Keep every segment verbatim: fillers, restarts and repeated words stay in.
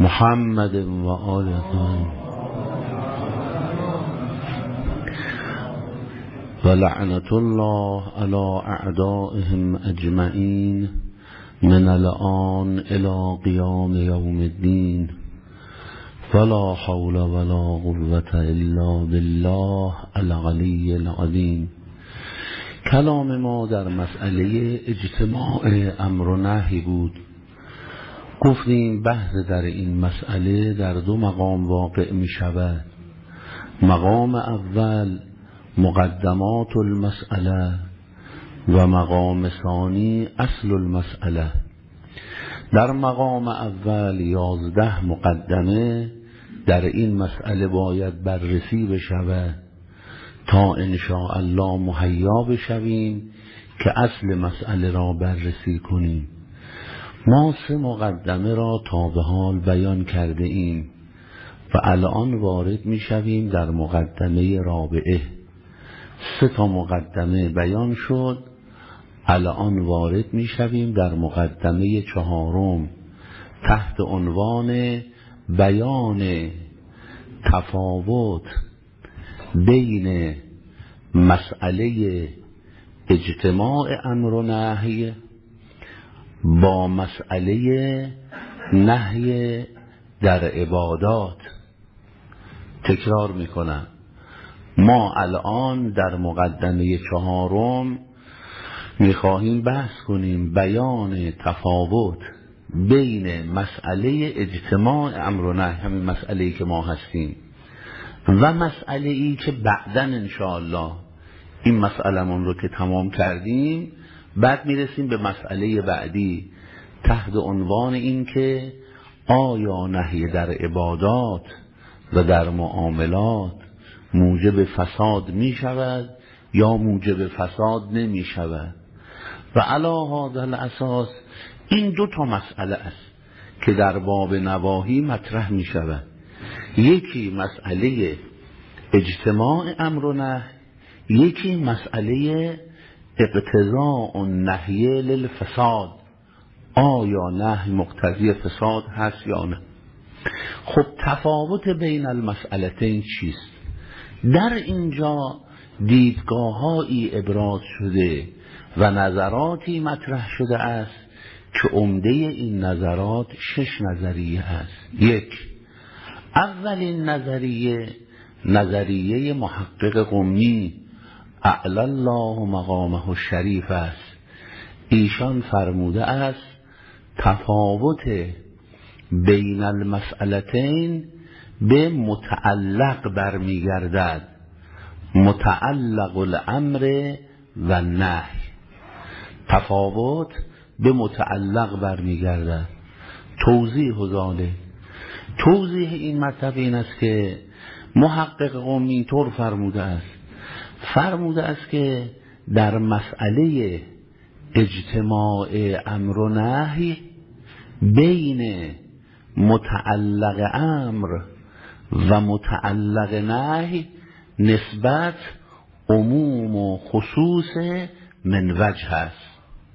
محمد و آله و لعنت الله علی اعدائهم اجمعین من الآن الی قیام یوم الدین ولا حول ولا قوة الا بالله العلی العظیم. کلام ما در مسئله اجتماع امر و نهی بود. گفتیم بحث در این مسئله در دو مقام واقع می شود. مقام اول مقدمات المسئله و مقام ثانی اصل المسئله. در مقام اول یازده مقدمه در این مسئله باید بررسی بشود تا ان شاء الله مهیا بشویم که اصل مسئله را بررسی کنیم. ما سه مقدمه را تا به حال بیان کرده ایم و الان وارد می شویم در مقدمه رابعه. سه تا مقدمه بیان شد، الان وارد می شویم در مقدمه چهارم تحت عنوان بیان تفاوت بین مسئله اجتماع امر و نهی با مسئله نهی در عبادات. تکرار میکنم، ما الان در مقدمه چهارم میخواهیم بحث کنیم بیان تفاوت بین مسئله اجتماع امر و نهی، همین مسئله‌ای که ما هستیم، و مسئله‌ای که بعداً انشاءالله این مسئله‌مون رو که تمام کردیم بعد میرسیم به مسئله بعدی تحت عنوان این که آیا نهی در عبادات و در معاملات موجب فساد می شود یا موجب فساد نمی شود. و علی هذا الاساس این دو تا مسئله است که در باب نواهی مطرح می شود. یکی مسئله اجتماع امر و نهی، یکی مسئله اقتضاء النهی للفساد، آیا نهی مقتضی فساد هست یا نه. خب تفاوت بین المسئلتین چیست؟ در اینجا دیدگاه‌هایی ابراز شده و نظراتی مطرح شده است که عمده این نظرات شش نظریه است. یک، اولین نظریه نظریه محقق قمی اعلی الله مقامه الشریف است. ایشان فرموده است تفاوت بین المسئلتین به متعلق برمیگردد، متعلق الامر و نهی. تفاوت به متعلق برمیگردد. توضیح ذالک، توضیح این مطلب این است که محقق قمی اینطور فرموده است فرموده است که در مسئله اجتماع امر و نهی بین متعلق امر و متعلق نهی نسبت عموم و خصوص من وجه است،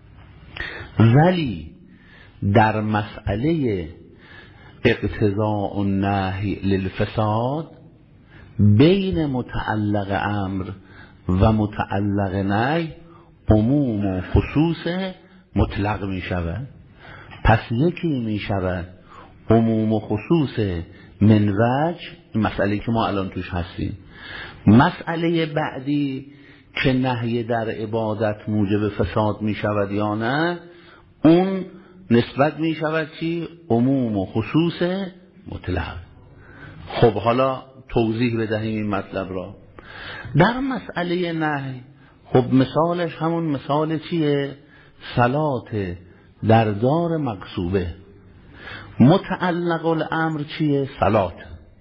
ولی در مسئله اقتضاء النهی للفساد بین متعلق امر و متعلق نهی عموم و خصوص مطلق می شود. پس یکی می شود عموم و خصوص من وجه، مسئله که ما الان توش هستیم. مسئله بعدی که نهی در عبادت موجب فساد می شود یا نه، اون نسبت می شود چی؟ عموم و خصوص مطلق. خب حالا توضیح بدهیم این مطلب را. در مسئله نهی خب مثالش همون مثال چیه؟ صلات در دار مغصوبه. متعلق الامر چیه؟ صلات.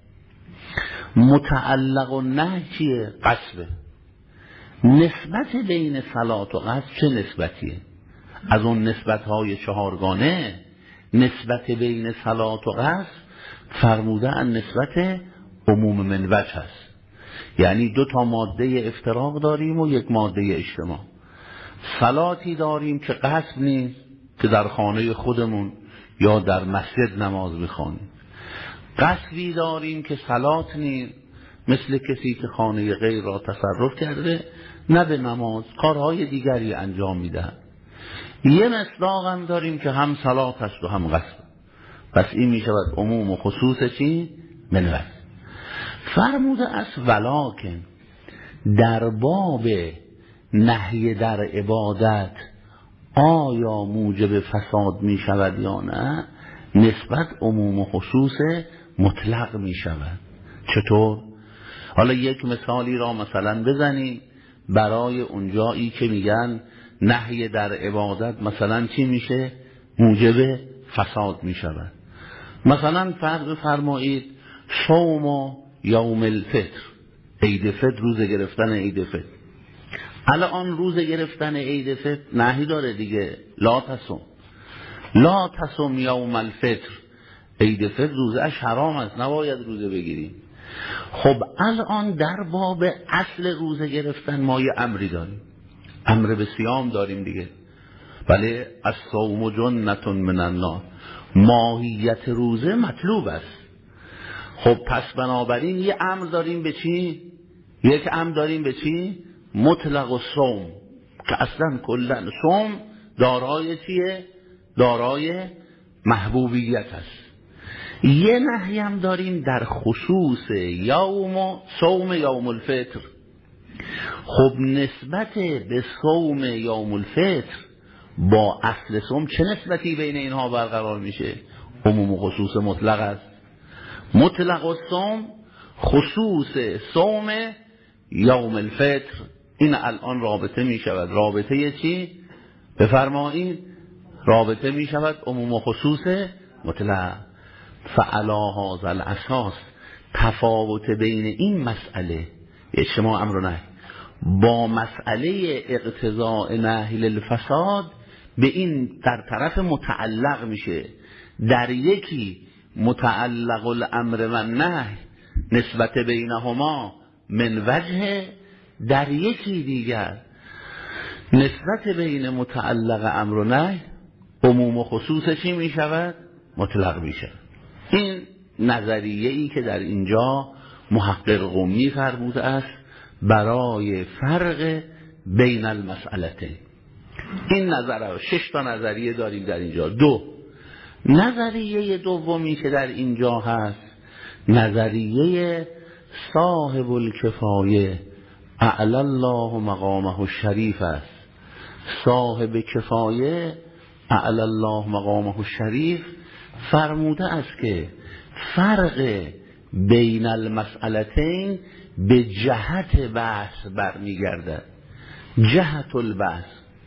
متعلق النهی چیه؟ غصبه. نسبت بین صلات و غصب چه نسبتیه؟ از اون نسبت‌های چهارگانه نسبت بین صلات و غصب فرموده ان نسبت عموم من وجه هست. یعنی دو تا ماده افتراق داریم و یک ماده اجتماع. صلاتی داریم که غصب نیست، که در خانه خودمون یا در مسجد نماز میخوانیم. قصبی داریم که سلات نیم، مثل کسی که خانه غیر را تصرف کرده نه به نماز کارهای دیگری انجام میدهد. یه مصداق هم داریم که هم سلات است و هم قصب. پس این می شود عموم و خصوص چی؟ منوز. فرموده است ولکن در باب نهی در عبادت آیا موجب فساد می شود یا نه؟ نسبت عموم و خصوص مطلق می شود. چطور؟ حالا یک مثالی را مثلا بزنیم برای اونجایی که میگن نهی در عبادت مثلا چی میشه؟ موجب فساد می شود. مثلا فرض فرمایید صوم یوم الفطر، عید فطر، روز گرفتن عید فطر. الان روز گرفتن عید فطر نهی داره دیگه، لا تصوم لا تصوم یوم الفطر، عید فطر روزش حرام است، نباید روزه بگیریم. خب الان در باب اصل روزه گرفتن ما یه امری داریم، امر به صیام داریم دیگه. بله، الصوم جنة من النار، ماهیت روزه مطلوب است. خب پس بنابراین یه امر داریم به چی؟ یک امر داریم به چی؟ مطلق الصوم، که اصلا کلا صوم دارای چیه؟ دارای محبوبیت است. یه نهی هم داریم در خصوص یوم صوم یوم الفطر. خب نسبت به صوم یوم الفطر با اصل صوم چه نسبتی بین اینها برقرار میشه؟ عموم و خصوص مطلق است. مطلق الصوم خصوص صوم یوم الفطر، این الان رابطه میشود. رابطه چی؟ بفرمایید. رابطه میشود عموم و خصوص مطلق. فعلا هذا الاساس، تفاوت بین این مسئله اجتماع امر و نهی با مسئله اقتضاء نهی للفساد به این در طرف متعلق میشه. در یکی متعلق الامر و نهی نسبت بینهما من وجه، در یکی دیگر نسبت بین متعلق امر و نهی عموم و خصوص چی میشود؟ مطلق میشه. این نظریه ای که در اینجا محقق قمی فرموده است برای فرق بین المسئلتین. این نظر شش تا نظریه داریم در اینجا. دو نظریه دومی که در اینجا هست نظریه صاحب الکفایه اعلی الله مقامه الشریف است. صاحب کفایه اعلی الله مقامه الشریف فرموده است که فرق بین المسئلتین به جهت بحث برمیگردد. جهت البحث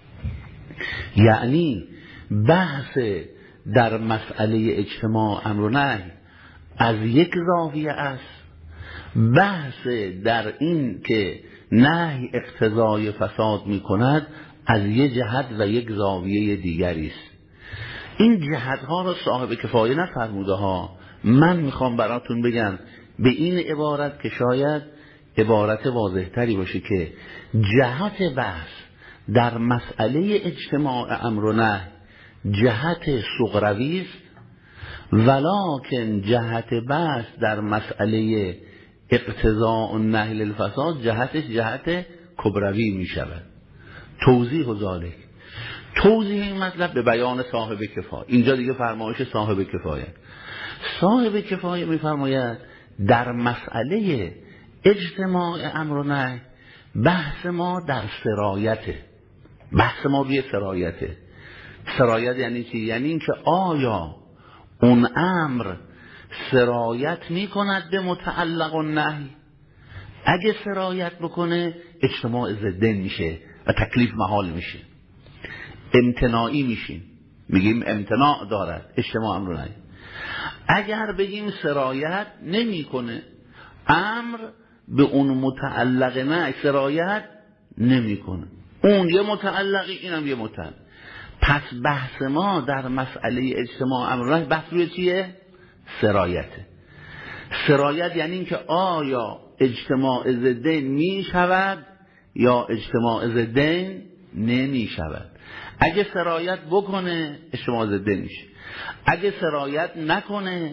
یعنی بحث در مسئله اجتماع امر و نهی از یک زاویه است، بحث در این که نهی اقتضای فساد می کند از یک جهت و یک زاویه دیگری است. این جهت ها را صاحب کفایه نفرموده ها. من میخوام براتون بگم به این عبارت که شاید عبارت واضح تری باشه که جهت بحث در مسئله اجتماع امر و نهی جهت صغروی است، ولکن جهت بحث در مسئله اقتضاء النهی للفساد جهتش جهت کبروی می شود. توضیح و ذالک، توضیح این مطلب به بیان صاحب کفایه. اینجا دیگه فرمایش صاحب کفایه. صاحب کفایه می فرماید در مسئله اجتماع امر و نهی بحث ما در سرایته، بحث ما روی سرایته. سرایت یعنی چی؟ یعنی این که آیا اون امر سرایت می کند به متعلق النهی؟ اگه سرایت بکنه اجتماع ضدین میشه و تکلیف محال میشه، امتناعی میشیم، میگیم امتناع دارد اجتماع امر و نهی. اگر بگیم سرایت نمیکنه، امر به اون متعلق نهی سرایت نمیکنه، اون یه متعلقی اینم یه متعلق. پس بحث ما در مسئله اجتماع امر و نهی بحث روی چیه؟ سرایته. سرایت یعنی این که آیا اجتماع ضدین می شود یا اجتماع ضدین نمی شود. اگه سرایت بکنه اجتماع ضدین میشه، اگه سرایت نکنه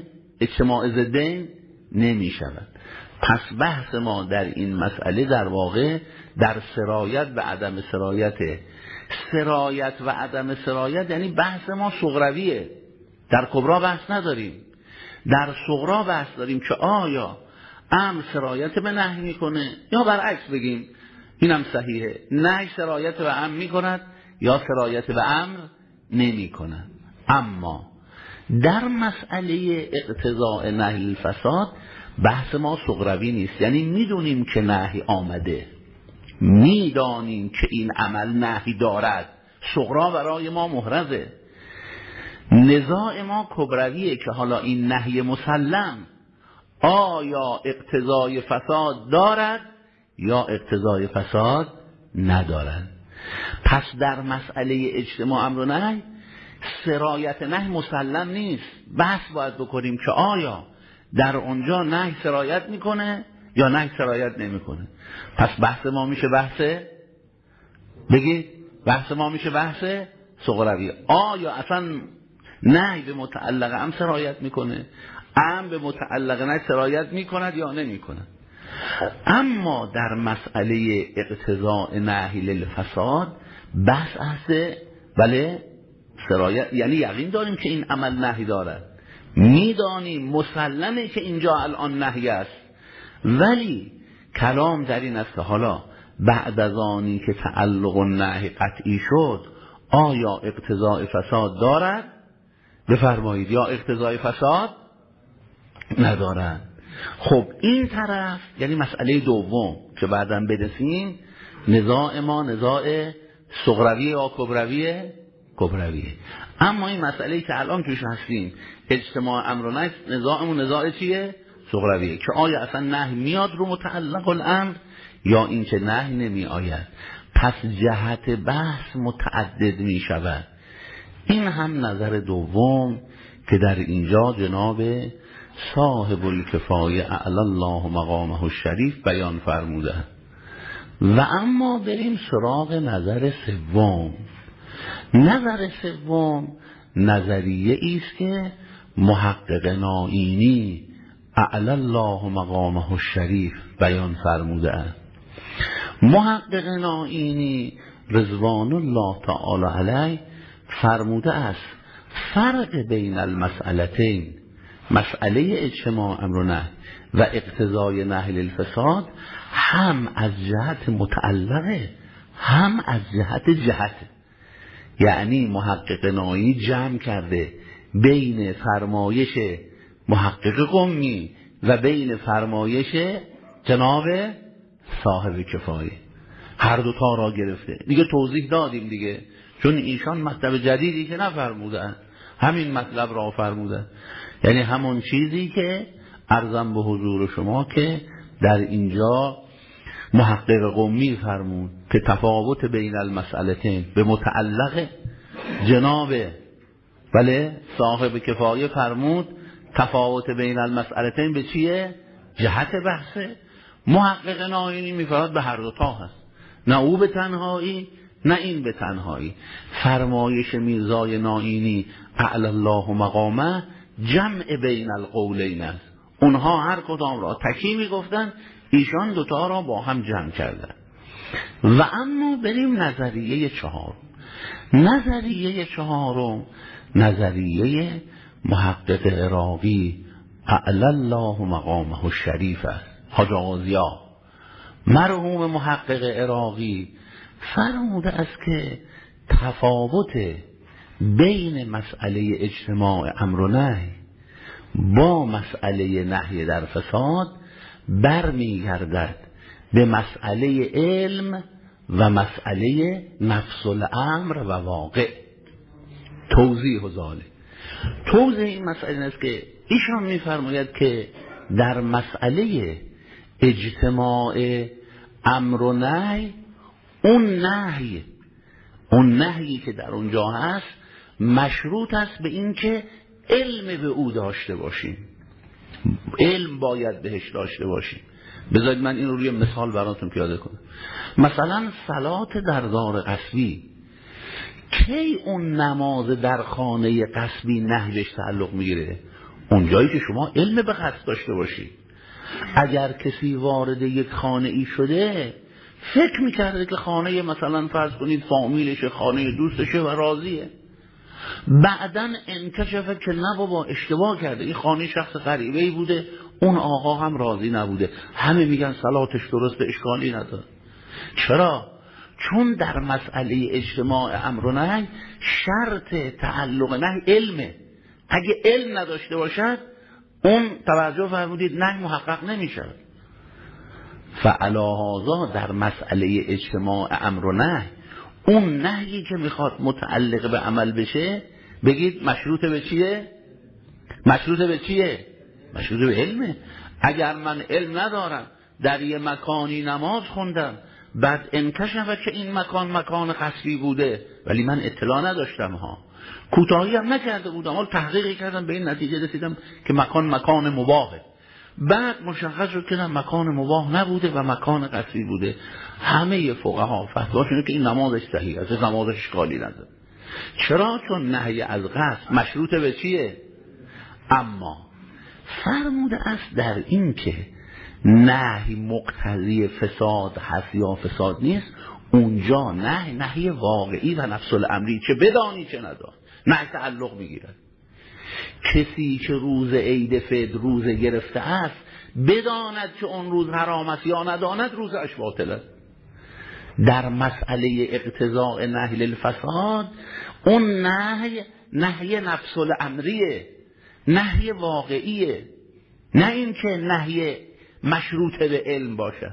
اجتماع ضدین نمی شود. پس بحث ما در این مسئله در واقع در سرایت و عدم سرایت. سرایت و عدم سرایت یعنی بحث ما صغرویه، در کبرا بحث نداریم. در صغرا بحث داریم که آیا امر سرایت به نهی میکنه یا برعکس بگیم اینم صحیحه، نهی سرایت به امر میکند یا سرایت به امر نمیکند. اما در مسئله اقتضاء نهی الفساد بحث ما صغروی نیست، یعنی میدونیم که نهی آمده، میدانیم که این عمل نهی دارد، صغرا برای ما محرزه. نزاع ما کبرویه که حالا این نهی مسلم آیا اقتضای فساد دارد یا اقتضای فساد ندارد. پس در مسئله اجتماع امر و نهی سرایت نهی مسلم نیست، بحث باید بکنیم که آیا در اونجا نهی سرایت میکنه یا نهی سرایت نمیکنه. پس بحث ما میشه بحث بگید بحث ما میشه بحث صغروی. آیا اصلا نهی به متعلق امر سرایت میکنه، امر به متعلق نهی سرایت میکند یا نمیکند. اما در مسئله اقتضاء نهی للفساد بحث هست بله سرایت، یعنی یقین داریم که این عمل نهی دارد، میدانیم مسلمه که اینجا الان نهی است، ولی کلام در این است که حالا بعد از آنی که تعلق النهی قطعی شد آیا اقتضاء فساد دارد بفرمایید یا اقتضاء فساد ندارد. خب این طرف یعنی مسئله دوم که بعداً برسیم، نزاع ما نزاع صغروی یا کبرویه کبرویه. اما این مسئله که الان توش هستیم اجتماع امر و نهی، نزاعمون نزاع چیه؟ صغرویه که آیا اصلا نهی میاد رو متعلق الامر یا این که نهی نمی آید. پس جهت بحث متعدد می شود. این هم نظر دوم که در اینجا جناب صاحب الکفایه اعلی الله مقامه الشریف بیان فرموده. و اما بریم سراغ نظر سوم. نظر سوم نظریه ایست که محقق نائینی اعلی الله مقامه الشریف بیان فرموده است. محقق نائینی رضوان الله تعالی علیه فرموده است فرق بین المسئلتین، مسئله اجتماع امر و نهی و اقتضای نهی للفساد، هم از جهت متعلقه هم از جهت جهت. یعنی محقق نائینی جمع کرده بین فرمایش محقق قمی و بین فرمایش جناب صاحب کفایه، هر دوتا را گرفته. دیگه توضیح دادیم دیگه، چون ایشان مطلب جدیدی که نفرمودن، همین مطلب را فرمودن، یعنی همون چیزی که عرضم به حضور شما که در اینجا محقق قمی فرمود که تفاوت بین المسئلتین به متعلق، جناب بله صاحب کفایه فرمود تفاوت بین المسئلتین به چیه؟ جهت بحثه. محقق نائینی میفرماد به هر دوتا هست، نه او به تنهایی نه این به تنهایی. فرمایش میرزای نائینی اعلی الله مقامه جمع بین القولین است، اونها هر کدام را تکی میگفتن، ایشان دوتا را با هم جمع کردن. و اما بریم نظریه چهارم. نظریه چهارم نظریه محقق عراقی اعلی الله مقامه الشریف است. حاج آغازیا مرحوم محقق عراقی فرموده است که تفاوت بین مسئله اجتماع امر و نهی با مسئله نهی در فساد برمیگردد به مسئله علم و مسئله نفس الامر و واقع. توضیح و ذالک، توضیح این مسئله است که ایشان میفرماید که در مسئله اجتماع امر و نهی، اون نهی اون نهی که در اونجا هست مشروط است به این که علم به او داشته باشیم، علم باید بهش داشته باشیم. بذارید من این رو روی مثال براتون پیاده کنم. مثلا صلات در دار غصبی، کی اون نماز در خانه غصبی نهی بهش تعلق میگیره؟ اونجایی که شما علم به قصد داشته باشید. اگر کسی وارد یک خانه ای شده فکر میکرده که خانه مثلا فرض کنید فامیلشه، خانه دوستشه و راضیه، بعداً انکشفه که نه بابا اشتباه کرده، این خانه شخص غریبه‌ای بوده، اون آقا هم راضی نبوده، همه میگن صلاتش درسته، اشکالی نداره. چرا؟ چون در مسئله اجتماع امر و نهی شرط تعلق نهی علمه. اگه علم نداشته باشد اون توجه فرمودید نهی محقق نمیشه. فعلا هذا در مسئله اجتماع امر و نهی اون نهی که میخواد متعلق به عمل بشه بگید مشروط به چیه؟ مشروط به چیه؟ مشروط به علمه. اگر من علم ندارم در یه مکانی نماز خوندم بعد انکشفه که این مکان مکان قصبی بوده ولی من اطلاع نداشتم ها، کوتاهی هم نکرده بودم، حال تحقیقی کردم به این نتیجه رسیدم که مکان مکان مباهه، بعد مشخص شد که مکان مباه نبوده و مکان قصبی بوده، همه فقها فتواشونه که این نمازش صحیح است، نمازش اشکالی نداره. چرا؟ چون نهی از قصد مشروط به چیه؟ اما فرموده است در این که نهی مقتضی فساد هست یا فساد نیست، اونجا نهی نهی واقعی و نفس الامری، چه بدانی چه ندانی، نهی تعلق میگیرد. کسی که روز عید فطر روز گرفته است بداند که اون روز حرام است یا نداند روزش باطل است. در مسئله اقتضاء نهی للفساد اون نهی نهی نفس الامریه، نهی واقعیه، نه این که نهی مشروط به علم باشه.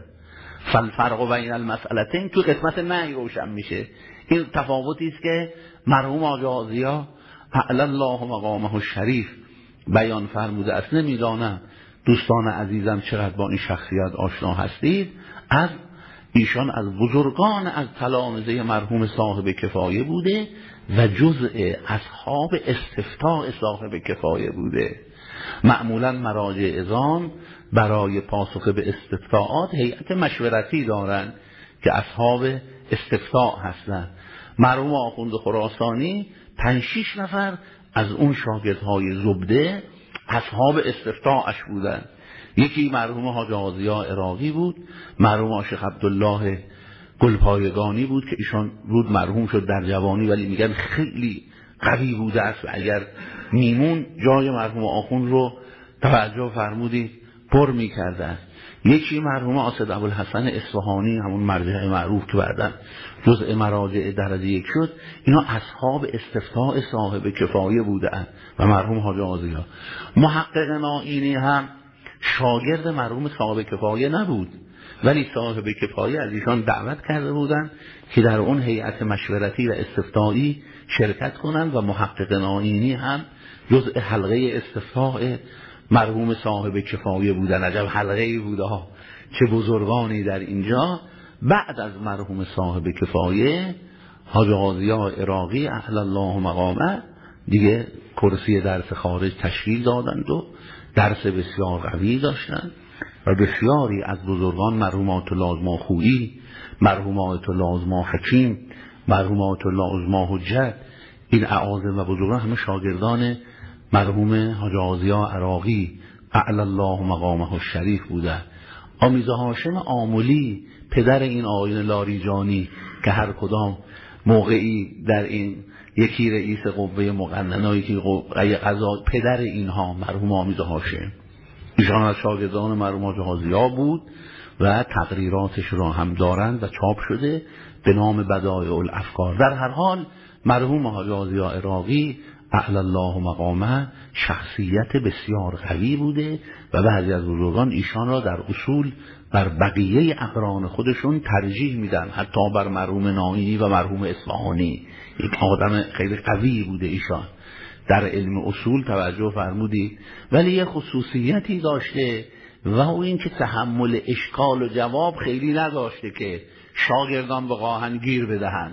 فالفرق بین المسئلتین تو قسمت نهی روشن میشه. این تفاوتی است که مرحوم آقا ضیا اعلی الله مقامه الشریف بیان فرموده است. نمیدانم دوستان عزیزم چقدر با این شخصیت آشنا هستید. از ایشان از بزرگان از تلامذه مرحوم صاحب کفایه بوده و جزء اصحاب استفتاء صاحب کفایه بوده. معمولا مراجع اذان برای پاسخ به استفتاءات هیئت مشورتی دارند که اصحاب استفتاء هستند. مرحوم آخوند خراسانی پنج شش نفر از اون شاگردهای زبده اصحاب استفتاءش بودند. یکی مرحوم حاج آقا ضیا عراقی بود، مرحوم شیخ عبدالله گلپایگانی بود که ایشان رود مرحوم شد در جوانی ولی میگن خیلی قوی بوده است و اگر میمون جای مرحوم آخوند رو توجه فرمودید پر میکرده است. یکی مرحوم اسد ابوالحسن اصفهانی، همون مرجع معروف که بعداً جزء مراجع درجه یک شد، اینا اصحاب استفتاء صاحب کفایه بودند و مرحوم حاج آقا ضیا. محقق نائینی هم شاگرد مرحوم صاحب کفایه نبود ولی صاحب کفایه از ایشان دعوت کرده بودند که در اون هیئت مشورتی و استفتایی شرکت کنند و محقق نائینی هم جزء حلقه استفتاء مرحوم صاحب کفایه بودن. عجب حلقه ای بوده ها، چه بزرگانی در اینجا. بعد از مرحوم صاحب کفایه حاج آقا ضیا عراقی اعلی الله مقامه دیگه کرسی درس خارج تشکیل دادند و درس بسیار قوی داشتند و بسیاری از بزرگان مرحوم آیت الله عظما خویی، مرحوم آیت الله عظما حکیم، مرحوم آیت الله عظما حجت، این اعاظم و بزرگان همه شاگردان مرحوم حاج آقا ضیا عراقی اعلی الله مقامه الشریف بوده. آمیزه هاشم آملی پدر این آقایان لاریجانی که هر کدام موقعی در این یکی رئیس قوه مقننه، یکی قوه قضا، پدر اینها مرحوم آمیزه هاشم، ایشان از شاگردان مرحوم حاج آقا ضیا بود و تقریراتش را هم دارند و چاپ شده به نام بدایع الافکار. در هر حال مرحوم حاج آقا ضیا عراقی اعلی الله مقامه شخصیت بسیار قوی بوده و بعضی از بزرگان ایشان را در اصول بر بقیه اقران خودشون ترجیح میدن، حتی بر مرحوم نائینی و مرحوم اصفهانی. یک آدم خیلی قوی بوده ایشان در علم اصول، توجه فرمودید. ولی یه خصوصیتی داشته و او این که تحمل اشکال و جواب خیلی نداشته که شاگردان به قاهن گیر بدهند.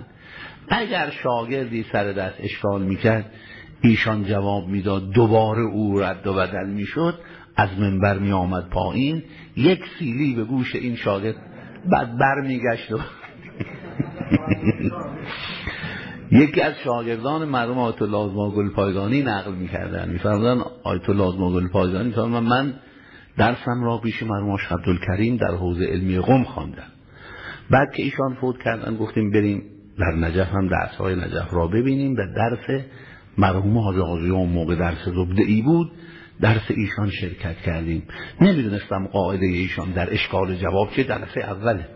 اگر شاگردی سر دست اشکال میکرد ایشان جواب میداد، دوباره او رد و بدل میشد، از منبر می آمد پایین، یک سیلی به گوش این شاگرد، بعد بر میگشت و یکی از شاگردان مرحوم آیت الله آزماگل پایگانی نقل می‌کردن، می‌فرمودن آیت الله آزماگل پایگانی می‌فرمودن من درسم را پیش مرحوم آقا عبدالکریم در حوزه علمی قم خواندم. بعد که ایشان فوت کردن گفتیم بریم در نجف هم درس‌های نجف را ببینیم. در درس مرحوم حاجی آقایی اون موقع درس زبده‌ای بود، درس ایشان شرکت کردیم. نمیدونستم قاعده ایشان در اشکال جواب چه جلسه اوله.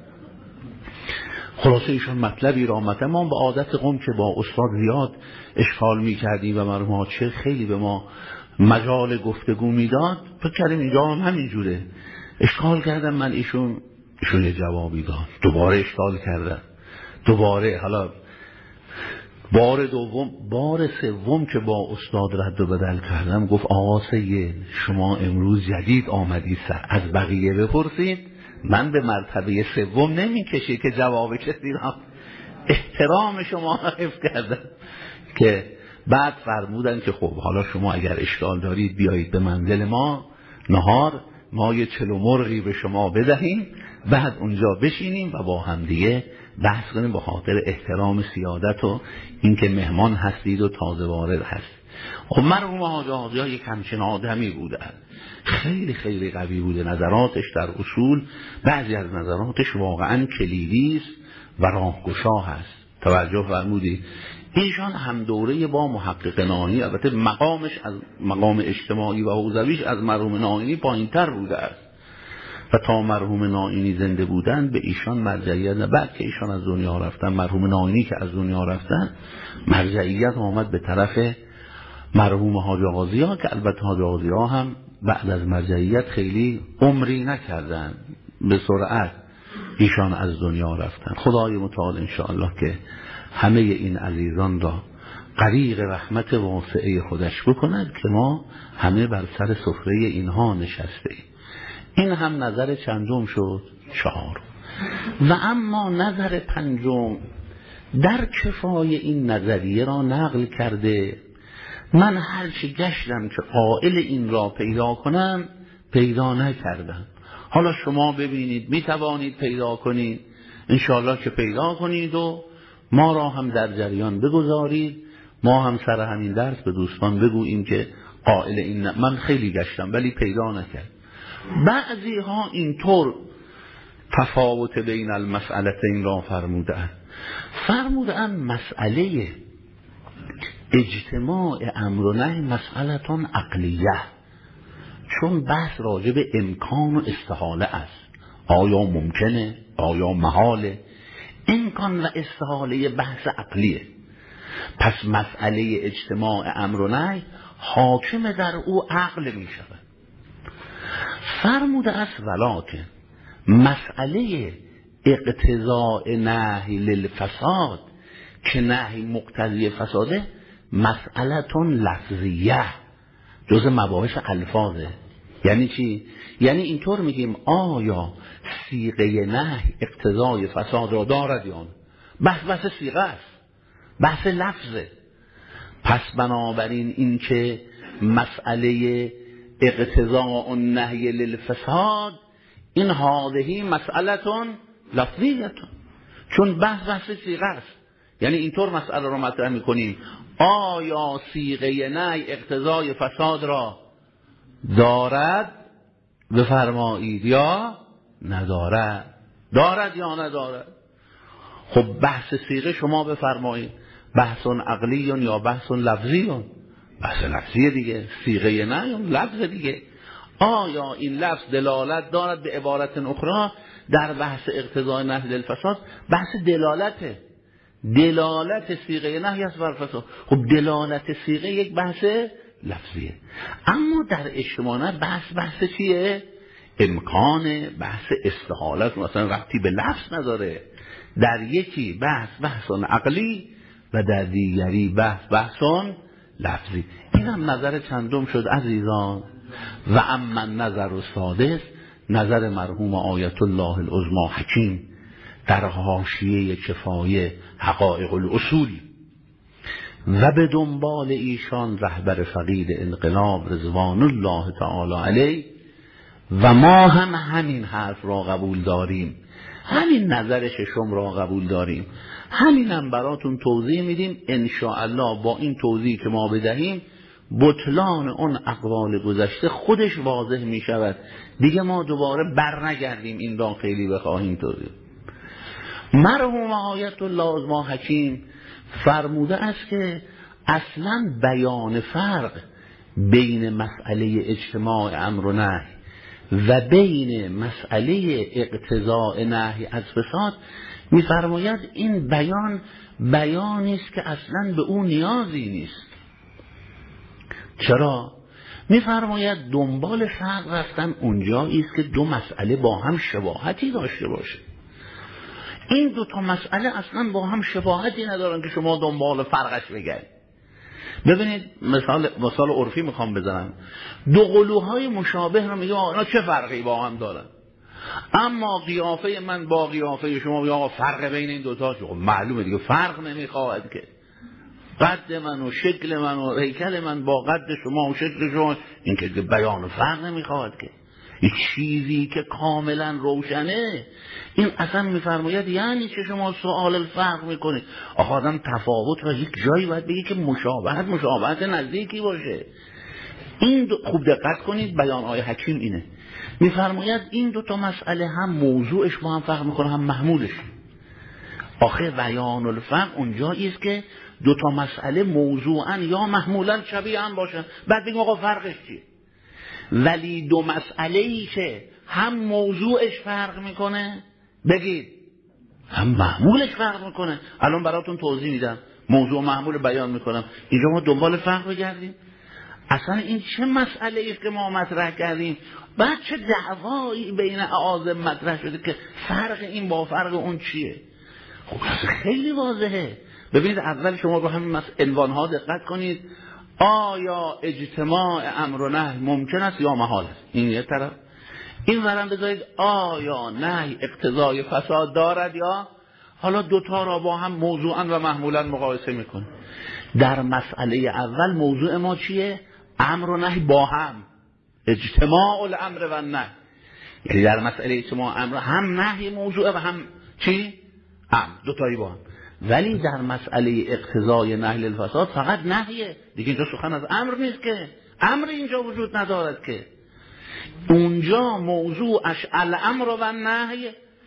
خلاصه ایشان مطلبی را مطلب ما به عادت قم که با استاد زیاد اشکال می‌کردیم و مرحوم حاجی خیلی به ما مجال گفتگو میداد، فکر کردیم اینجا هم همینجوره. اشکال کردم من، ایشون ایشون یه جوابی داد، دوباره اشکال کردم، دوباره، حالا بار دوم، بار سوم که با استاد رد و بدل کردم گفت آقا سید شما امروز جدید آمدید سر از بقیه بپرسید، من به مرتبه سوم نمیکشه که جواب کسی را احترام شما حفظ کردم. که بعد فرمودن که خب حالا شما اگر اشکال دارید بیایید به منزل ما نهار، ما یه چلو مرغی به شما بدهیم، بعد اونجا بشینیم و با هم دیگه بحث کنیم، به خاطر احترام سیادت و اینکه مهمان هستید و تازه وارد هست. خب مرحوم حاجی آقایی یک همچین آدمی بودن، خیلی خیلی قوی بوده، نظراتش در اصول بعضی از نظراتش واقعا کلیدی است و راهگشا هست. توجه فرمودید؟ ایشان هم دوره با محقق ناینی، البته مقامش از مقام اجتماعی و حوزویش از مرحوم ناینی پایین‌تر بوده است و تا مرحوم ناینی زنده بودن به ایشان مرجعیت نه. بعد که ایشان از دنیا رفتن، مرحوم ناینی که از دنیا رفتن، مرجعیت آمد به طرف مرحوم حاجی آقایی که البته حاجی آقایی هم بعد از مرجعیت خیلی عمری نکردن، به سرعت ایشان از دنیا رفتن. خدای متعال انشاءالله که همه این عزیزان را غریق رحمت واسعه خودش بکند که ما همه بر سر سفره اینها نشسته ایم. این هم نظر چندم شد، چهار. و اما نظر پنجم در کفای این نظریه را نقل کرده. من هرچی گشتم که قائل این را پیدا کنم پیدا نکردم. حالا شما ببینید می توانید پیدا کنید، انشاءالله که پیدا کنید و ما را هم در جریان بگذارید، ما هم سر همین درس به دوستان بگوییم که قائل این ن... من خیلی گشتم ولی پیدا نکرد. بعضی ها اینطور تفاوت بین المسئلتین را فرمودن فرمودن مسئله اجتماع امر و نهی مسئلتون عقلیه، چون بحث راجع به امکان و استحاله است. آیا ممکنه؟ آیا محاله؟ امکان و استحاله بحث عقلیه. پس مسئله اجتماع امر و نهی حاکم در او عقل می شود. فرموده است ولکن مسئله اقتضاء نهی للفساد که نهی مقتضی فساده مسئلتون لفظیه، جز مباحث الفاظه. یعنی چی؟ یعنی اینطور میگیم آیا صیغه نهی اقتضای فساد را دارد یا نه؟ بحث بحث صیغه است، بحث لفظه. پس بنابراین این که مسئله اقتضاء النهی للفساد این هذه مسئلتون لفظیتون، چون بحث بحث صیغه است. یعنی اینطور مسئله را مطرح میکنیم آیا صیغه نهی اقتضای فساد را دارد بفرمایید یا ندارد، دارد یا ندارد. خب بحث صیغه شما بفرمایید بحث عقلی یا بحث لفظی؟ بحث لفظی دیگه، صیغه نهی لفظ دیگه. آیا این لفظ دلالت دارد به عبارت اخرى در بحث اقتضای نهی للفساد؟ بحث دلالته، دلالت صیغه نهی است بر فساد. خب دلالت صیغه یک بحث لفظیه. اما در اجتماع بحث بحث چیه؟ امکان، بحث استحالت، مثلا ربطی به لفظ نداره. در یکی بحث بحث عقلی و در دیگری بحث بحث لفظی. این هم نظر چندم شد عزیزان. و اما نظر السادس، نظر مرحوم آیت الله العظمی حکیم در حاشیه کفایه حقایق الاصول و به دنبال ایشان رهبر فقید انقلاب رضوان الله تعالی علیه. و ما هم همین حرف را قبول داریم همین نظر ششم را قبول داریم، همینم براتون توضیح میدیم. انشاءالله با این توضیح که ما بدهیم بطلان اون اقوال گذشته خودش واضح میشود، دیگه ما دوباره بر نگردیم این را خیلی بخواهیم توضیح. مرحوم آیت الله عظما حکیم فرموده است که اصلا بیان فرق بین مسئله اجتماع امر و نهی و بین مسئله اقتضاء نهی از فساد، میفرماید این بیان بیانی است که اصلا به اون نیازی نیست. چرا؟ میفرماید دنبال فرق رفتن اونجایی است که دو مسئله با هم شباهتی داشته باشه. این دو تا مسئله اصلا با هم شباهتی ندارن که شما دنبال فرقش بگردید. ببینید مثال مثال عرفی میخوام بزنم. دو قلوهای مشابه رو میگه آقا چه فرقی با هم دارن، اما قیافه من با قیافه شما میگه آقا فرق بین این دوتا چه؟ معلومه دیگه فرق نمیخواهد که قد من و شکل من و هیکل من با قد شما و شکل شما، این که بیان فرق نمیخواهد که این چیزی که کاملا روشنه. این اصلا میفرماید یعنی که شما سوال الفرق میکنید. آخه آدم تفاوت را یک جایی باید بگی که مشابهت مشابهت نزدیکی باشه. این دو... خوب دقت کنید بیان آیه حکیم اینه، میفرماید این دو تا مسئله هم موضوعش با هم فرق میکنه هم محمولش. آخه بیان الفرق اونجایی است که دو تا مسئله موضوعا یا محمولا شبیه هم باشن، بعد بگیم آقا فرقش چیه. ولی دو مسئله‌ای که هم موضوعش فرق میکنه بگید هم محمولش فرق میکنه. الان براتون توضیح میدم، موضوع و محمول بیان میکنم، اینجا ما دنبال فرق بگردیم. اصلا این چه مسئله است که ما مطرح کردیم، بعد چه دعوایی بین اعاظم مطرح شده که فرق این با فرق اون چیه. خب خیلی واضحه. ببینید اول شما رو همین عنوان‌ها دقت کنید. آیا اجتماع امر و نهی ممکن است یا محال است؟ این یه طرف. این ورم بذارید آیا نهی اقتضای فساد دارد یا؟ حالا دوتا را با هم موضوعا و محمولا مقایسه میکن. در مسئله اول موضوع ما چیه؟ امر و نهی با هم، اجتماع الامر و نهی. یعنی در مسئله اجتماع امر هم نهی موضوع و هم چی؟ امر، دوتایی با هم. ولی در مسئله اقتضای نهی للفساد فقط نهیه دیگه، اینجا سخن از امر نیست که، امر اینجا وجود ندارد که. اونجا موضوعش الامر و نهی،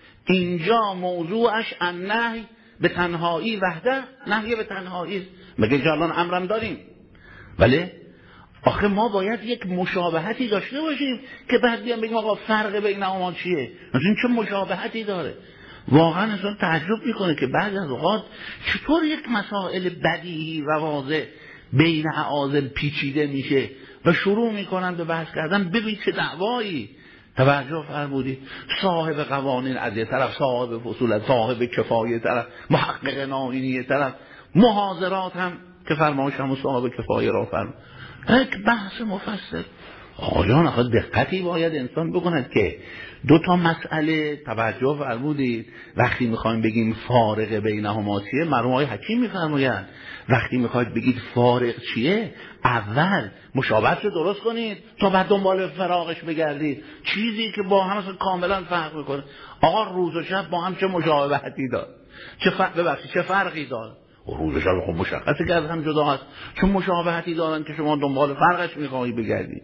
اینجا موضوعش النهی به تنهایی وحده، نهی به تنهایی. مگه اینجا الان امرم داریم؟ بله. آخه ما باید یک مشابهتی داشته باشیم که بعد بیان بگیم آقا فرق بینهما چیه. این چه مشابهتی داره؟ واقعا انسان تعجب میکنه که بعضی از اوقات چطور یک مسائل بدیهی و واضح بین اعاظم پیچیده میشه و شروع میکنن به بحث کردن. ببین چه دعوایی. توجه فرمودید، صاحب قوانین از یه طرف، صاحب فصول، صاحب کفایه طرف، محقق نائینی طرف، محاضرات هم که فرمایش هم صاحب کفایه را فرم. یک بحث مفصل. آقایان آخه دقتی باید انسان بکند که دو تا مسئله. توجه فرمودید وقتی میخوایم بگیم فارق بینهما چیه، مرحوم آقای حکیم میفرمایند وقتی میخواید بگید فارق چیه، اول مشابهت رو درست کنید تا بعد دنبال فراقش بگردید. چیزی که با هم اصلا کاملا فرق میکنه. آقا روز و شب با هم چه مشابهتی دار، چه فرق ببخشید چه فرقی دار. روز و شب خب مشخصه که از هم جدا هست، چون مشابهتی دارن که شما دنبال فرقش میخواهی بگردید.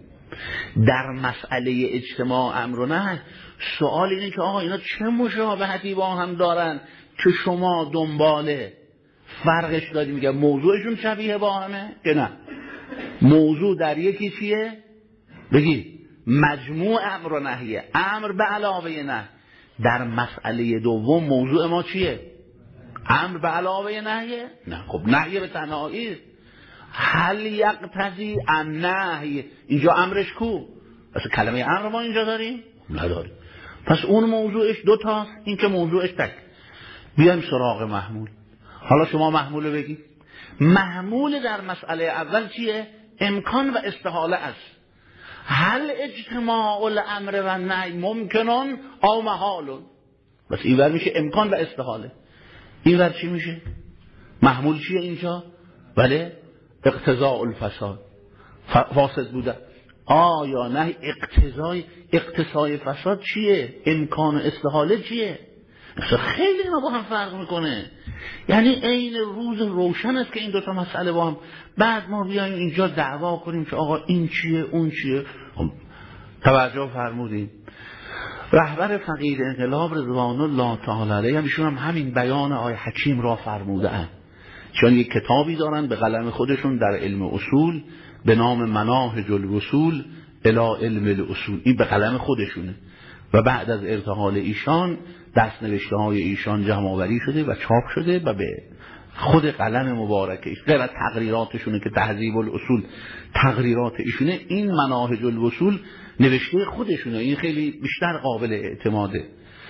در مسئله اجتماع امر و نهی سوال اینه که آقا اینا چه مشابهتی با هم دارن که شما دنبال فرقش دادی؟ میگه موضوعشون شبیه با همه که نه. موضوع در یکی چیه؟ بگی مجموع امر و نهیه، امر به علاوه نهی. در مسئله دوم موضوع ما چیه؟ امر به علاوه نهیه؟ نه. خب نهی به تنهایی. هل یقتضی النهی، اینجا امرش کو؟ پس کلمه امر ما اینجا داریم؟ نداریم. پس اون موضوعش دو تاست، این که موضوعش تک. بیایم سراغ محمول. حالا شما محمول بگی. محمول در مسئله اول چیه؟ امکان و استحاله است. هل اجتماع الامر و نهی ممکنون او محالون. بس این ور میشه امکان و استحاله. این ور چی میشه؟ محمول چیه اینجا؟ بله اقتضاء الفساد، فاسد بوده. آیا نه اقتضای اقتضای فساد چیه؟ امکان استحاله چیه؟ خیلی اینا با هم فرق میکنه. یعنی عین روز روشن است که این دوتا مسئله با هم، بعد ما بیایم اینجا دعوا کنیم که آقا این چیه اون چیه. توجه فرمودیم رهبر فقید انقلاب رضوان الله تعالی علیه هم ایشون هم همین بیان آقای حکیم را فرموده اند، چون یک کتابی دارن به قلم خودشون در علم اصول به نام مناهج الوصول الی علم الاصول، این به قلم خودشونه و بعد از ارتحال ایشان دست نوشته های ایشان جمع آوری شده و چاپ شده و به خود قلم مبارکه غیر از تقریراتشونه که تهذیب الاصول تقریرات ایشونه، این مناهج الوصول نوشته خودشونه، این خیلی بیشتر قابل اعتماده.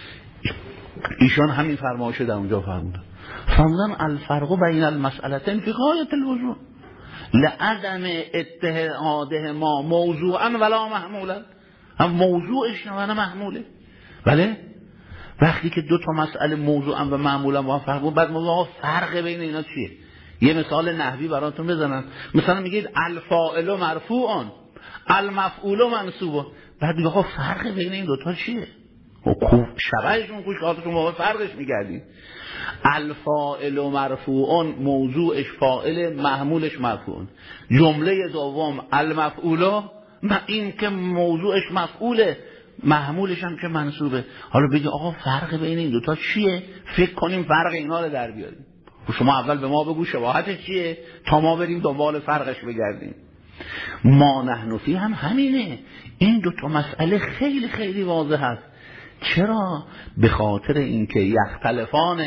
ایشان همین فرمایش در اونجا فرمودن فرمودن الفرق بین المسئلتين فی غایة الوضوح لعدم اتحاده ما موضوعا ولا محمولا، هم موضوعش نه محموله. بله وقتی که دو تا مسئله موضوعا و معمولا با فرق بود، بعد ما فرق بین اینا چیه؟ یه مثال نحوی براتون بزنم. مثلا میگید الفاعل مرفوع المفعول منصوب، بعد میگه خب فرق بین این دوتا چیه؟ خب شبهشون خوشحالتون موقع فرقش میگردید. الفاعل مرفوع موضوعش فاعل محمولش مرفوع، جمله دوم المفعول این که موضوعش مفعوله محمولش هم که منصوبه. حالا بگی آقا فرق بین این دوتا چیه؟ فکر کنیم فرق اینا رو در بیاریم. شما اول به ما بگو شباهتش چیه تا ما بریم دنبال فرقش بگردیم. ما نحن فی هم همینه، این دوتا مسئله خیلی خیلی واضح است. چرا؟ به خاطر اینکه یختلفان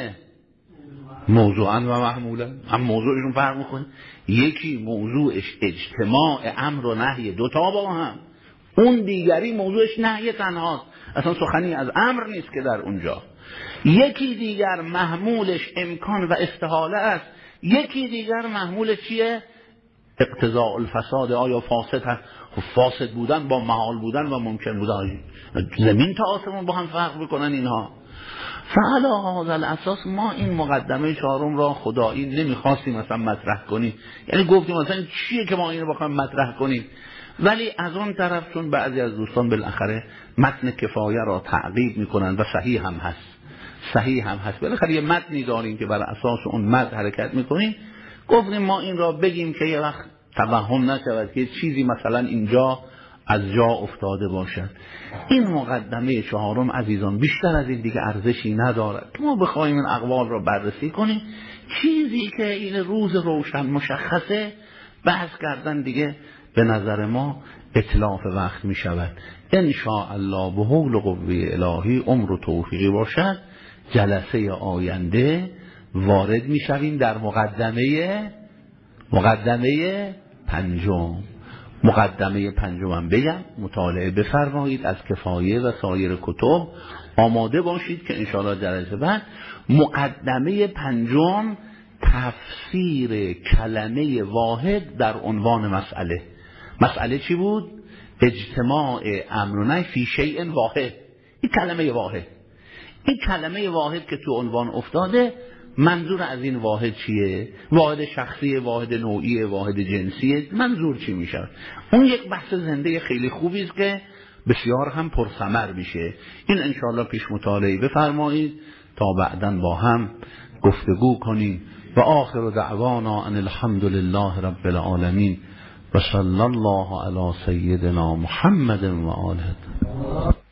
موضوعا و محمولا، هم موضوعشون فرق میکنه. یکی موضوعش اجتماع امر و نهی دوتا با هم، اون دیگری موضوعش نهی تنهاست، اصلا سخنی از امر نیست که در اونجا. یکی دیگر محمولش امکان و استحاله است، یکی دیگر محمولش چیه؟ اقتضاء الفساد. آیا فاسد هست؟ خب فاسد بودن با محال بودن و ممکن بودن زمین تا آسمون با هم فرق بکنن اینها. فعلا هذا الاساس ما این مقدمه چهارم را خدایی نمیخواستیم مثلا مطرح کنیم، یعنی گفتیم مثلا چیه که ما اینو بخوایم مطرح کنیم، ولی از اون طرف چون بعضی از دوستان بالاخره متن کفایه را تعقیب میکنن و صحیح هم هست، صحیح هم هست، بالاخره یه متنی داریم که بر اساس اون متن حرکت میکنیم، گفتیم ما این را بگیم که یه وقت توهم نشود که چیزی مثلا اینجا از جا افتاده باشد. این مقدمه چهارم عزیزان بیشتر از این دیگه ارزشی ندارد که ما بخوایم این اقوال را بررسی کنیم. چیزی که این روز روشن مشخصه بحث کردن دیگه به نظر ما اتلاف وقت می شود. ان شاء الله به حول و قوه الهی عمر و توفیقی باشد جلسه آینده وارد می شویم در مقدمه مقدمه پنجم. مقدمه پنجم بگم مطالعه بفرمایید از کفایه و سایر کتب، آماده باشید که انشاءالله جلسه بعد مقدمه پنجم تفسیر کلمه واحد در عنوان مسئله. مسئله چی بود؟ اجتماع امر و نهی فی شیء واحد. این کلمه واحد، این کلمه واحد که تو عنوان افتاده، منظور از این واحد چیه؟ واحد شخصی، واحد نوعی، واحد جنسیه، منظور چی میشه؟ اون یک بحث زنده خیلی خوبی است که بسیار هم پرثمر میشه. این انشاءالله پیش مطالعه بفرمایید تا بعداً با هم گفتگو کنیم. و آخر دعوانا ان الحمد لله رب العالمین و صلی الله علی سیدنا محمد و آله.